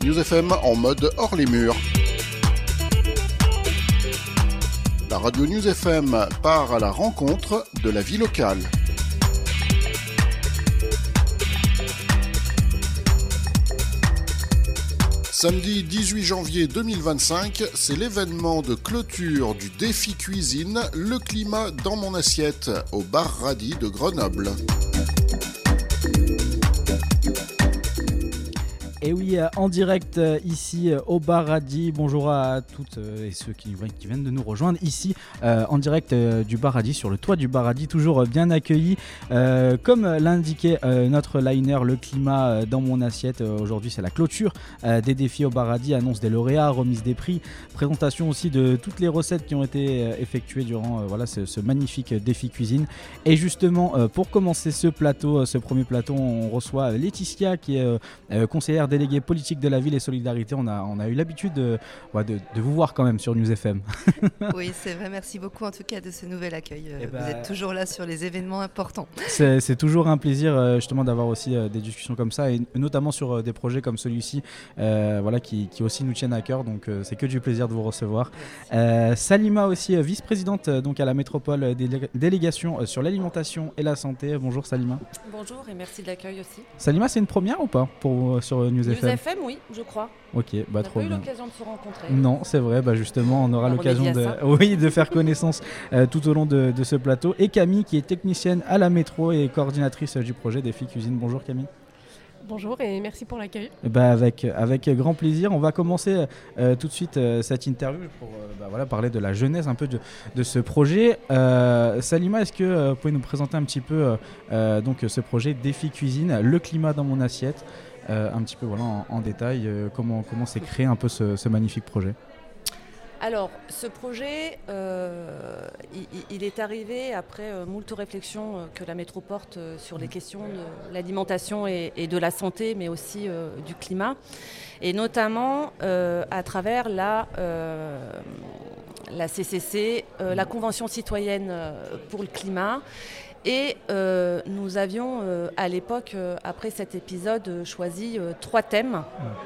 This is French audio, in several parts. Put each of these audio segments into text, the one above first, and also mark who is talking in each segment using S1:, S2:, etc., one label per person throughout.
S1: News FM en mode hors les murs. La radio News FM part à la rencontre de la vie locale. Samedi 18 janvier 2025, c'est l'événement de clôture du défi cuisine Le climat dans mon assiette au bar Radis de Grenoble.
S2: Et oui, en direct ici au bar Radis. Bonjour à toutes et ceux qui viennent de nous rejoindre ici en direct du bar Radis, sur le toit du bar Radis, toujours bien accueillis. Comme l'indiquait notre liner, le climat dans mon assiette. Aujourd'hui, c'est la clôture des défis au bar Radis, annonce des lauréats, remise des prix, présentation aussi de toutes les recettes qui ont été effectuées durant ce magnifique défi cuisine. Et justement, pour commencer ce premier plateau, on reçoit Laetitia qui est conseillère déléguée politique de la ville et solidarité. On a eu l'habitude de vous voir quand même sur News FM.
S3: Oui, c'est vrai. Merci beaucoup en tout cas de ce nouvel accueil. Vous êtes toujours là sur les événements importants.
S2: C'est toujours un plaisir justement d'avoir aussi des discussions comme ça, et notamment sur des projets comme celui-ci qui aussi nous tiennent à cœur. Donc c'est que du plaisir de vous recevoir. Salima aussi, vice-présidente donc à la métropole délégation sur l'alimentation et la santé. Bonjour Salima.
S4: Bonjour et merci de l'accueil aussi.
S2: Salima, c'est une première ou pas sur News FM?
S4: News FM, oui, je crois.
S2: Ok, trop bien.
S4: On n'a pas eu l'occasion de se rencontrer.
S2: Non, c'est vrai, justement, on aura l'occasion de faire connaissance tout au long de ce plateau. Et Camille, qui est technicienne à la métro et coordinatrice du projet Défi Cuisine. Bonjour Camille.
S5: Bonjour et merci pour l'accueil.
S2: Avec grand plaisir. On va commencer tout de suite cette interview pour parler de la genèse un peu de ce projet. Salima, est-ce que vous pouvez nous présenter un petit peu ce projet Défi Cuisine, le climat dans mon assiette, un petit peu en détail, comment s'est créé un peu ce magnifique projet?
S4: Alors, ce projet, il est arrivé après moult réflexions que la métro porte sur les questions de l'alimentation et de la santé, mais aussi du climat, et notamment à travers la CCC, la Convention citoyenne pour le climat. Et nous avions à l'époque, après cet épisode, choisi 3 thèmes,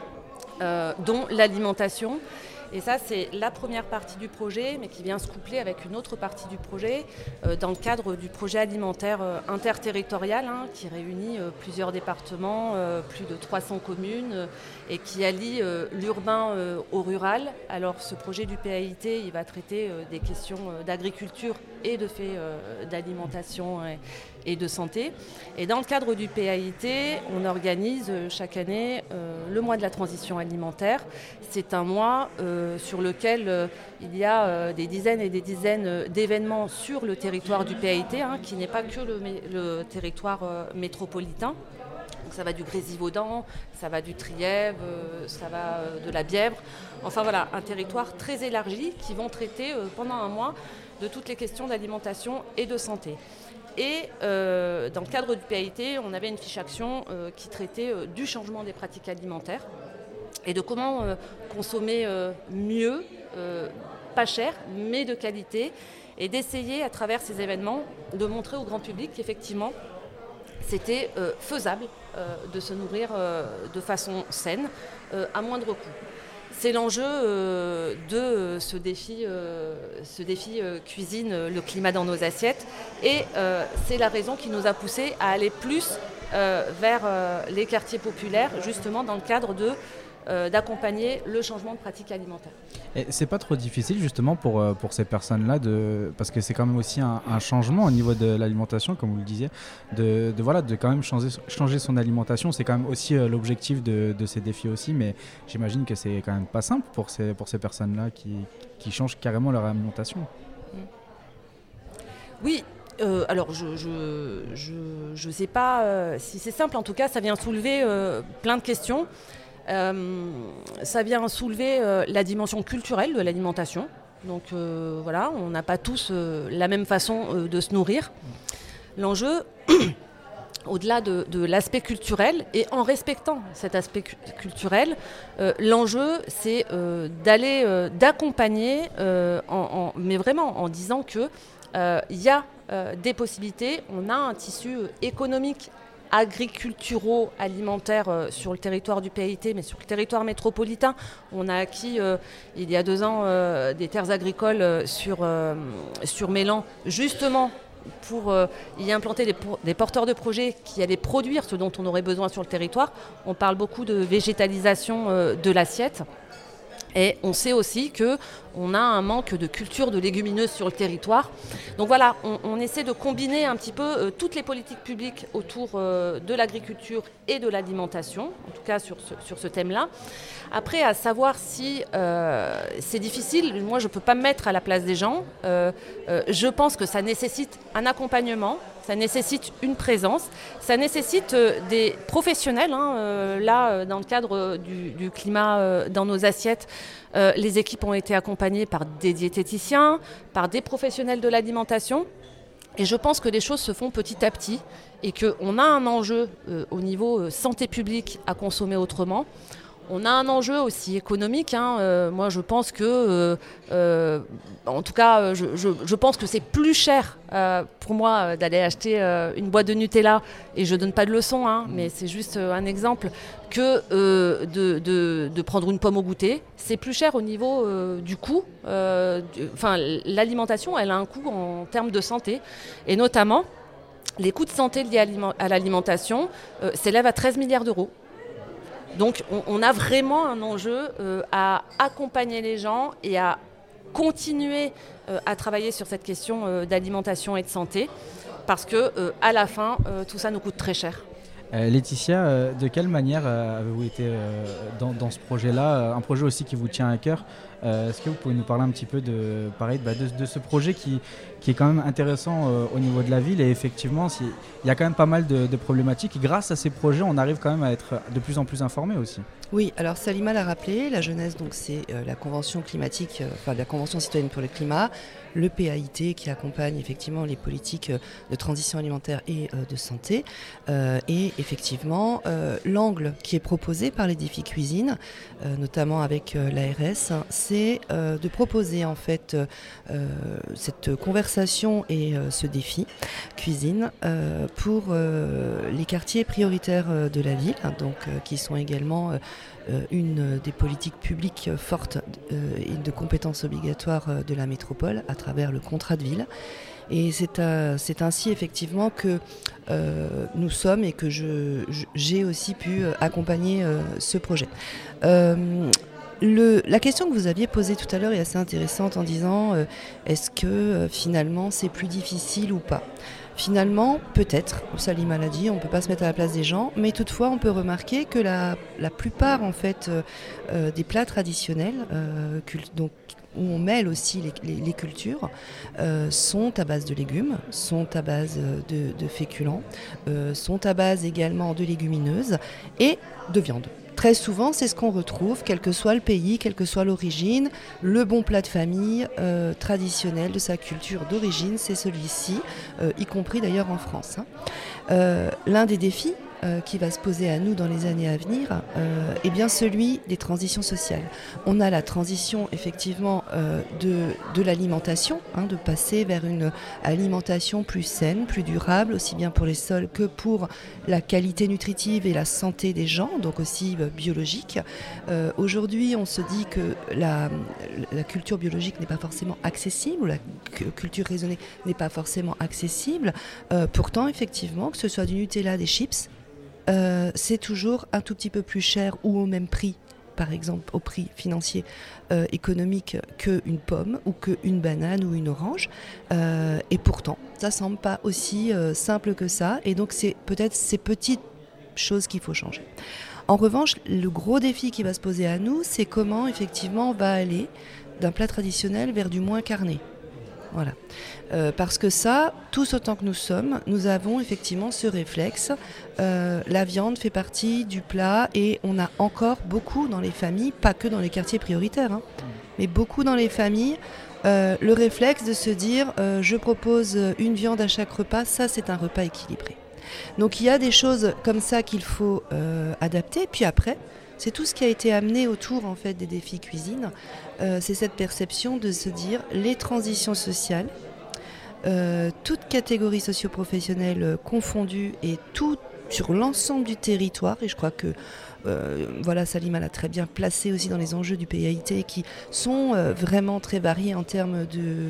S4: dont l'alimentation. Et ça, c'est la première partie du projet, mais qui vient se coupler avec une autre partie du projet, dans le cadre du projet alimentaire interterritorial, qui réunit plusieurs départements, plus de 300 communes, et qui allie l'urbain au rural. Alors, ce projet du PAIT, il va traiter des questions d'agriculture et de faits d'alimentation et de santé. Et dans le cadre du PAIT, on organise chaque année le mois de la transition alimentaire. C'est un mois sur lequel il y a des dizaines et des dizaines d'événements sur le territoire du PAIT, qui n'est pas que le territoire métropolitain. Donc ça va du Grésivaudan, ça va du Trièves, ça va de la Bièvre. Enfin voilà, un territoire très élargi qui vont traiter pendant un mois de toutes les questions d'alimentation et de santé. Et dans le cadre du PAIT, on avait une fiche action qui traitait du changement des pratiques alimentaires et de comment consommer mieux, pas cher, mais de qualité, et d'essayer à travers ces événements de montrer au grand public qu'effectivement c'était faisable de se nourrir de façon saine, à moindre coût. C'est l'enjeu de ce défi cuisine, le climat dans nos assiettes. Et c'est la raison qui nous a poussé à aller plus vers les quartiers populaires, justement dans le cadre d'accompagner le changement de pratiques alimentaires.
S2: Et c'est pas trop difficile justement pour ces personnes-là, parce que c'est quand même aussi un changement au niveau de l'alimentation, comme vous le disiez, de quand même changer son alimentation. C'est quand même aussi l'objectif de ces défis aussi, mais j'imagine que c'est quand même pas simple pour ces personnes-là qui changent carrément leur alimentation.
S4: Oui. Alors, je sais pas si c'est simple. En tout cas, ça vient soulever plein de questions. Ça vient soulever la dimension culturelle de l'alimentation. Donc on n'a pas tous la même façon de se nourrir. L'enjeu, au-delà de l'aspect culturel, et en respectant cet aspect culturel, l'enjeu, c'est d'accompagner, mais vraiment en disant qu'il y a des possibilités, on a un tissu économique agriculturo-alimentaires sur le territoire du PAIT, mais sur le territoire métropolitain. On a acquis il y a 2 ans des terres agricoles sur Mélan, justement pour y implanter des porteurs de projets qui allaient produire ce dont on aurait besoin sur le territoire. On parle beaucoup de végétalisation de l'assiette. Et on sait aussi qu'on a un manque de culture de légumineuses sur le territoire. Donc voilà, on essaie de combiner un petit peu toutes les politiques publiques autour de l'agriculture et de l'alimentation, en tout cas sur ce thème-là. Après, à savoir si c'est difficile, moi je ne peux pas me mettre à la place des gens. Je pense que ça nécessite un accompagnement. Ça nécessite une présence, ça nécessite des professionnels. Là, dans le cadre du climat dans nos assiettes, les équipes ont été accompagnées par des diététiciens, par des professionnels de l'alimentation. Et je pense que les choses se font petit à petit et qu'on a un enjeu au niveau santé publique à consommer autrement. On a un enjeu aussi économique. Moi, je pense que, en tout cas, je pense que c'est plus cher pour moi d'aller acheter une boîte de Nutella, et je ne donne pas de leçon, mais c'est juste un exemple, que de prendre une pomme au goûter. C'est plus cher au niveau du coût. L'alimentation, elle a un coût en termes de santé, et notamment, les coûts de santé liés à l'alimentation s'élèvent à 13 milliards d'euros. Donc on a vraiment un enjeu à accompagner les gens et à continuer à travailler sur cette question d'alimentation et de santé, parce que à la fin, tout ça nous coûte très cher.
S2: Laetitia, de quelle manière avez-vous été dans ce projet-là, un projet aussi qui vous tient à cœur? Est-ce que vous pouvez nous parler un petit peu de ce projet qui est quand même intéressant au niveau de la ville, et effectivement il y a quand même pas mal de problématiques, et grâce à ces projets on arrive quand même à être de plus en plus informés aussi.
S3: Oui, alors Salima l'a rappelé, la jeunesse, donc c'est la convention climatique, la convention citoyenne pour le climat, le PAIT qui accompagne effectivement les politiques de transition alimentaire et de santé, et effectivement l'angle qui est proposé par les défis cuisine, notamment avec l'ARS, c'est de proposer en fait cette conversation et ce défi cuisine pour les quartiers prioritaires de la ville, donc qui sont également une des politiques publiques fortes et de compétences obligatoires de la métropole à travers le contrat de ville. Et c'est ainsi effectivement que nous sommes, et que j'ai aussi pu accompagner ce projet. La question que vous aviez posée tout à l'heure est assez intéressante, en disant est-ce que finalement c'est plus difficile ou pas ? Finalement, peut-être, Salima l'a dit, on ne peut pas se mettre à la place des gens, mais toutefois on peut remarquer que la plupart en fait, des plats traditionnels, donc, où on mêle aussi les cultures, sont à base de légumes, sont à base de féculents, sont à base également de légumineuses et de viande. Très souvent, c'est ce qu'on retrouve, quel que soit le pays, quelle que soit l'origine. Le bon plat de famille traditionnel de sa culture d'origine, c'est celui-ci, y compris d'ailleurs en France. L'un des défis qui va se poser à nous dans les années à venir est bien celui des transitions sociales. On a la transition effectivement de l'alimentation, de passer vers une alimentation plus saine, plus durable, aussi bien pour les sols que pour la qualité nutritive et la santé des gens, donc aussi biologique. Aujourd'hui, on se dit que la culture biologique n'est pas forcément accessible, ou la culture raisonnée n'est pas forcément accessible. Pourtant, effectivement, que ce soit du Nutella, des chips, c'est toujours un tout petit peu plus cher ou au même prix, par exemple au prix financier économique, qu'une pomme ou qu'une banane ou une orange. Et pourtant, ça ne semble pas aussi simple que ça. Et donc, c'est peut-être ces petites choses qu'il faut changer. En revanche, le gros défi qui va se poser à nous, c'est comment effectivement on va aller d'un plat traditionnel vers du moins carné. Voilà. Parce que ça, tous autant que nous sommes, nous avons effectivement ce réflexe. La viande fait partie du plat, et on a encore beaucoup dans les familles, pas que dans les quartiers prioritaires, mais beaucoup dans les familles, le réflexe de se dire je propose une viande à chaque repas, ça c'est un repas équilibré. Donc il y a des choses comme ça qu'il faut adapter. Puis après, c'est tout ce qui a été amené autour en fait des défis cuisine. C'est cette perception de se dire les transitions sociales, toutes catégories socio-professionnelles confondues, et toutes sur l'ensemble du territoire, et je crois que Salima l'a très bien placé aussi dans les enjeux du PAIT qui sont vraiment très variés en termes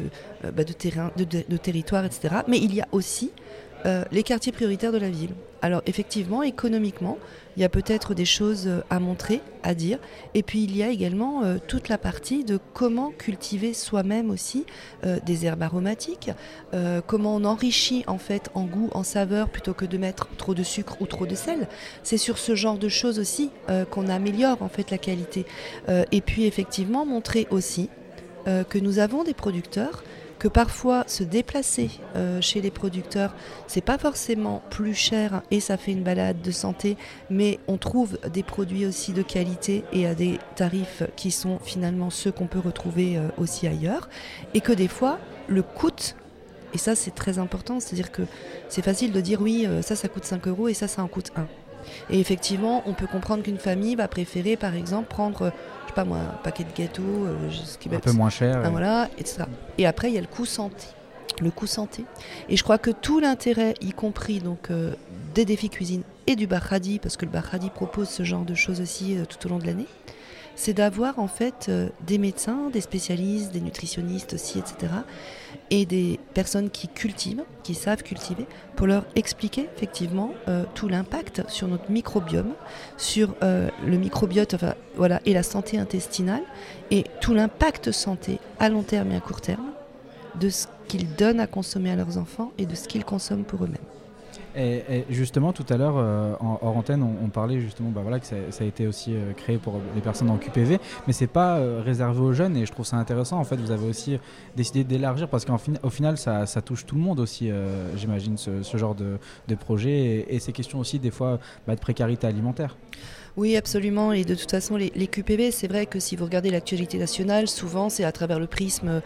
S3: de terrain, de territoire, etc. Mais il y a aussi les quartiers prioritaires de la ville. Alors effectivement, économiquement, il y a peut-être des choses à montrer, à dire. Et puis il y a également toute la partie de comment cultiver soi-même aussi des herbes aromatiques, comment on enrichit en fait en goût, en saveur, plutôt que de mettre trop de sucre ou trop de sel. C'est sur ce genre de choses aussi qu'on améliore en fait la qualité. Et puis effectivement, montrer aussi que nous avons des producteurs, que parfois se déplacer chez les producteurs, c'est pas forcément plus cher et ça fait une balade de santé, mais on trouve des produits aussi de qualité et à des tarifs qui sont finalement ceux qu'on peut retrouver aussi ailleurs, et que des fois le coût, et ça c'est très important, c'est-à-dire que c'est facile de dire oui, ça coûte 5 € et ça en coûte 1. Et effectivement, on peut comprendre qu'une famille va préférer par exemple prendre je sais pas moi, un paquet de gâteaux,
S2: un peu moins cher.
S3: Voilà, etc. Et après, il y a le coût santé. Le coût santé. Et je crois que tout l'intérêt, y compris donc, des défis cuisine et du Bar Hadi, parce que le Bar Hadi propose ce genre de choses aussi tout au long de l'année, c'est d'avoir en fait des médecins, des spécialistes, des nutritionnistes aussi, etc. Et des personnes qui cultivent, qui savent cultiver, pour leur expliquer effectivement tout l'impact sur notre microbiome, sur le microbiote, et la santé intestinale, et tout l'impact santé à long terme et à court terme de ce qu'ils donnent à consommer à leurs enfants et de ce qu'ils consomment pour eux-mêmes.
S2: Et justement, tout à l'heure, hors antenne, on parlait justement que ça a été aussi créé pour les personnes en QPV, mais c'est pas réservé aux jeunes, et je trouve ça intéressant. En fait, vous avez aussi décidé d'élargir, parce qu'au final, ça touche tout le monde aussi, j'imagine, ce genre de projet, et ces questions aussi, des fois, de précarité alimentaire.
S3: Oui, absolument. Et de toute façon, les QPV, c'est vrai que si vous regardez l'actualité nationale, souvent c'est à travers le prisme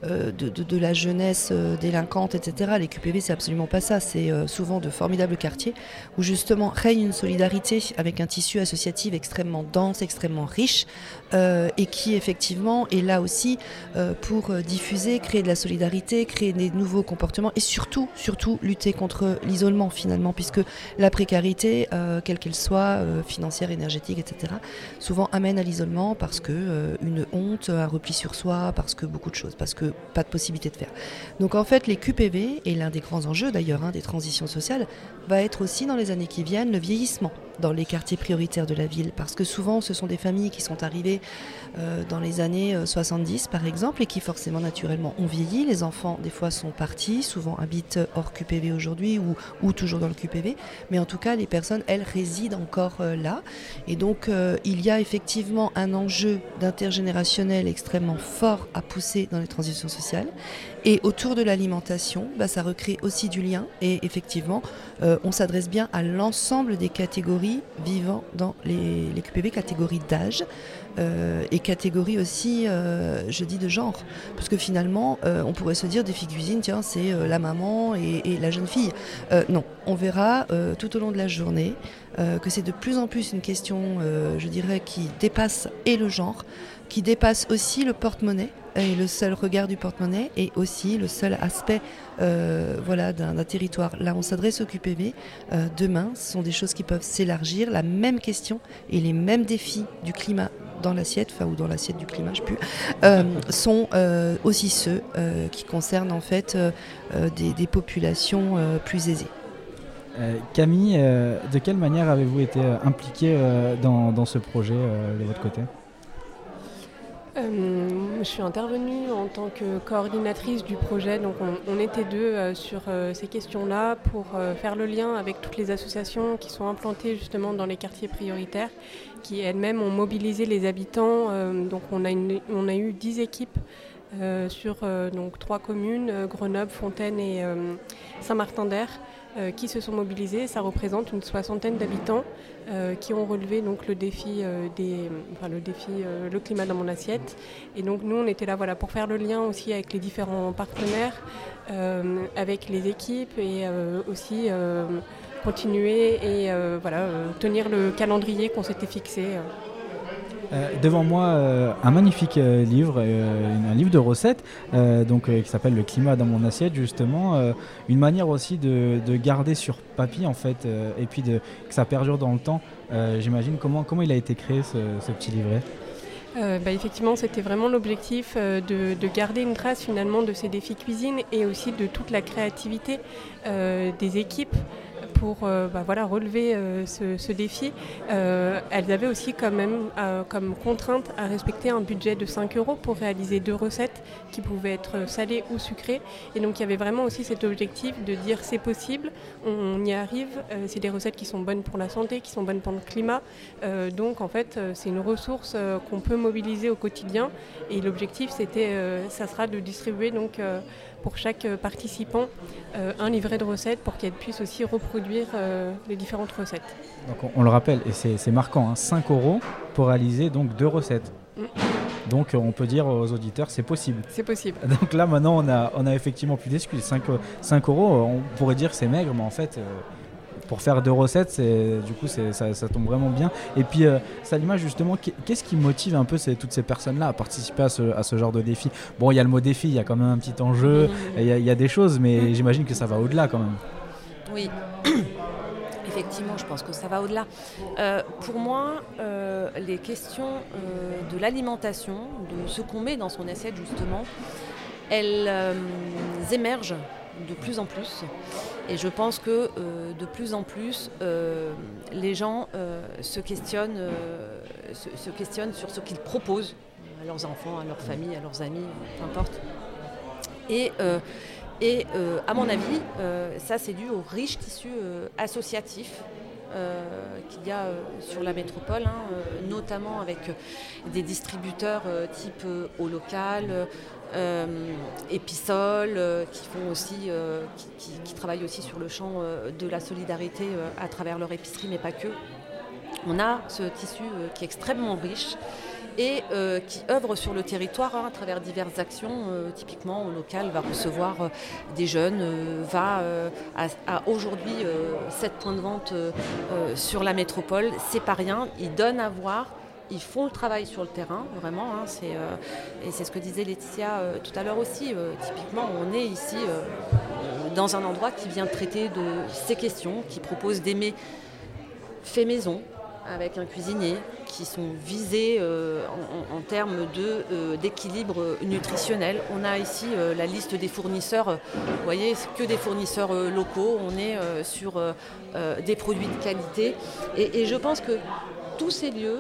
S3: de la jeunesse délinquante, etc. Les QPV, c'est absolument pas ça. C'est souvent de formidables quartiers où justement règne une solidarité avec un tissu associatif extrêmement dense, extrêmement riche, et qui effectivement est là aussi pour diffuser, créer de la solidarité, créer des nouveaux comportements et surtout lutter contre l'isolement finalement, puisque la précarité, quelle qu'elle soit, financière, énergétique, etc., souvent amène à l'isolement parce que une honte, un repli sur soi, parce que beaucoup de choses, parce que pas de possibilité de faire. Donc en fait, les QPV, et l'un des grands enjeux d'ailleurs des transitions sociales, va être aussi dans les années qui viennent le vieillissement dans les quartiers prioritaires de la ville, parce que souvent ce sont des familles qui sont arrivées dans les années 70 par exemple, et qui forcément naturellement ont vieilli. Les enfants des fois sont partis, souvent habitent hors QPV aujourd'hui ou toujours dans le QPV, mais en tout cas les personnes elles résident encore là, et donc il y a effectivement un enjeu d'intergénérationnel extrêmement fort à pousser dans les transitions sociales. Et autour de l'alimentation, ça recrée aussi du lien, et effectivement on s'adresse bien à l'ensemble des catégories vivant dans les QPV, catégories d'âge et catégories aussi, je dis, de genre. Parce que finalement, on pourrait se dire défi cuisine, tiens, c'est la maman et la jeune fille. Non, on verra tout au long de la journée que c'est de plus en plus une question, je dirais, qui dépasse et le genre, qui dépasse aussi le porte-monnaie, et le seul regard du porte-monnaie, et aussi le seul aspect d'un territoire. Là, on s'adresse au QPV. Demain, ce sont des choses qui peuvent s'élargir. La même question et les mêmes défis du climat dans l'assiette, ou dans l'assiette du climat, je sais plus, sont aussi ceux qui concernent en fait des populations plus aisées.
S2: Camille, de quelle manière avez-vous été impliquée dans ce projet de votre côté ?
S5: Je suis intervenue en tant que coordinatrice du projet, donc on était deux sur ces questions-là pour faire le lien avec toutes les associations qui sont implantées justement dans les quartiers prioritaires, qui elles-mêmes ont mobilisé les habitants. Donc on a eu 10 équipes sur donc 3 communes, Grenoble, Fontaine et Saint-Martin-d'Air, qui se sont mobilisés. Ça représente une 60aine d'habitants qui ont relevé donc le défi le climat dans mon assiette. Et donc nous on était là pour faire le lien aussi avec les différents partenaires, avec les équipes, et aussi continuer et tenir le calendrier qu'on s'était fixé.
S2: Devant moi, un magnifique livre, un livre de recettes qui s'appelle Le climat dans mon assiette, justement. Une manière aussi de garder sur papier, en fait, et puis que ça perdure dans le temps. J'imagine comment il a été créé, ce petit livret.
S5: Effectivement, c'était vraiment l'objectif de garder une trace finalement de ces défis cuisine et aussi de toute la créativité des équipes pour relever ce défi. Elles avaient aussi quand même comme contrainte à respecter un budget de 5 € pour réaliser 2 recettes qui pouvaient être salées ou sucrées. Et donc il y avait vraiment aussi cet objectif de dire c'est possible, on y arrive, c'est des recettes qui sont bonnes pour la santé, qui sont bonnes pour le climat. Donc en fait c'est une ressource qu'on peut mobiliser au quotidien. Et l'objectif ça sera de distribuer donc pour chaque participant un livret de recettes pour qu'elle puisse aussi reproduire les différentes recettes.
S2: Donc on le rappelle, et c'est marquant, 5 € pour réaliser donc 2 recettes. Donc on peut dire aux auditeurs c'est possible.
S5: C'est possible.
S2: Donc là maintenant on a effectivement plus d'excuses. 5 €, on pourrait dire que c'est maigre, mais en fait pour faire 2 recettes, ça tombe vraiment bien. Et puis Salima, justement, qu'est-ce qui motive un peu toutes ces personnes-là à participer à ce genre de défi? Bon, il y a le mot défi, il y a quand même un petit enjeu, il y a des choses, mais j'imagine que ça va au-delà quand même.
S4: Oui, effectivement, je pense que ça va au-delà. Pour moi, les questions de l'alimentation, de ce qu'on met dans son assiette justement, elles émergent de plus en plus. Et je pense que de plus en plus, les gens se questionnent sur ce qu'ils proposent à leurs enfants, à leur famille, à leurs amis, peu importe. Et à mon avis, ça c'est dû au riche tissu associatif qu'il y a sur la métropole, notamment avec des distributeurs type Au Local, Épisol, qui travaillent aussi sur le champ de la solidarité à travers leur épicerie, mais pas que. On a ce tissu qui est extrêmement riche et qui œuvre sur le territoire à travers diverses actions. Typiquement, Au Local va recevoir des jeunes, va à aujourd'hui 7 points de vente sur la métropole. C'est pas rien, ils donnent à voir. Ils font le travail sur le terrain, vraiment. Et c'est ce que disait Laetitia tout à l'heure aussi. Typiquement, on est ici dans un endroit qui vient traiter de ces questions, qui propose des mets faits maison, avec un cuisinier, qui sont visés en termes d'équilibre nutritionnel. On a ici la liste des fournisseurs. Vous voyez, c'est que des fournisseurs locaux. On est sur des produits de qualité. Et je pense que tous ces lieux,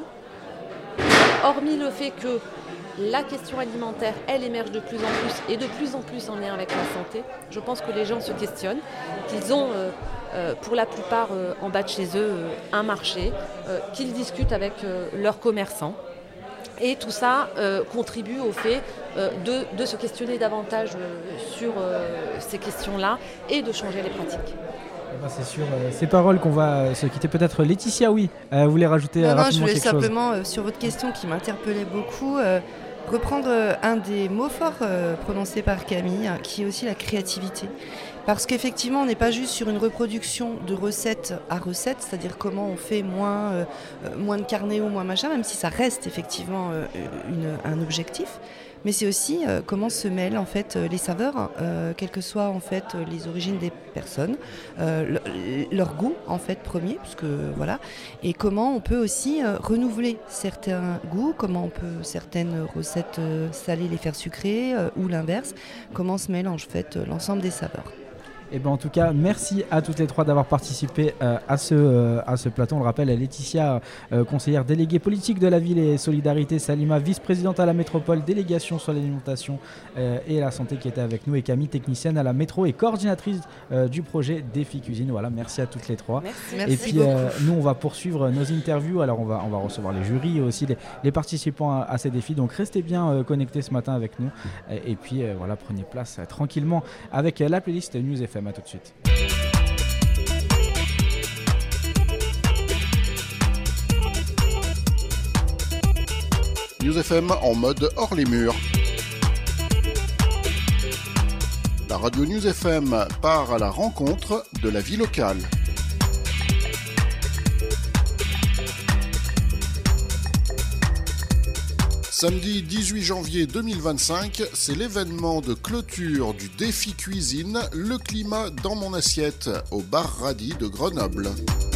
S4: hormis le fait que la question alimentaire, elle émerge de plus en plus et de plus en plus en lien avec la santé, je pense que les gens se questionnent, qu'ils ont pour la plupart en bas de chez eux un marché, qu'ils discutent avec leurs commerçants. Et tout ça contribue au fait de se questionner davantage sur ces questions-là et de changer les pratiques.
S2: C'est sur ces paroles qu'on va se quitter. Peut-être Laetitia, oui, vous voulez rajouter rapidement quelque chose?
S3: Non, je voulais simplement, sur votre question qui m'interpellait beaucoup, reprendre un des mots forts prononcés par Camille, qui est aussi la créativité. Parce qu'effectivement, on n'est pas juste sur une reproduction de recette à recette, c'est-à-dire comment on fait moins de carnet ou moins machin, même si ça reste effectivement un objectif. Mais c'est aussi comment se mêlent en fait les saveurs, quelles que soient en fait les origines des personnes, leur goût en fait premier, parce que voilà, et comment on peut aussi renouveler certains goûts, comment on peut certaines recettes salées les faire sucrées ou l'inverse, comment se mélange en fait l'ensemble des saveurs.
S2: Et en tout cas, merci à toutes les trois d'avoir participé à ce plateau. On le rappelle, Laetitia, conseillère déléguée politique de la ville et solidarité, Salima, vice-présidente à la métropole, délégation sur l'alimentation et la santé qui était avec nous, et Camille, technicienne à la métro et coordinatrice du projet Défi Cuisine. Voilà, merci à toutes les trois.
S4: Merci.
S2: Et puis nous, on va poursuivre nos interviews. Alors on va recevoir les jurys et aussi les participants à ces défis. Donc restez bien connectés ce matin avec nous. Et puis voilà, prenez place tranquillement avec la playlist News FM. À tout de suite.
S1: News FM en mode hors les murs. La radio News FM part à la rencontre de la vie locale. Samedi 18 janvier 2025, c'est l'événement de clôture du défi cuisine Le climat dans mon assiette au bar Radi de Grenoble.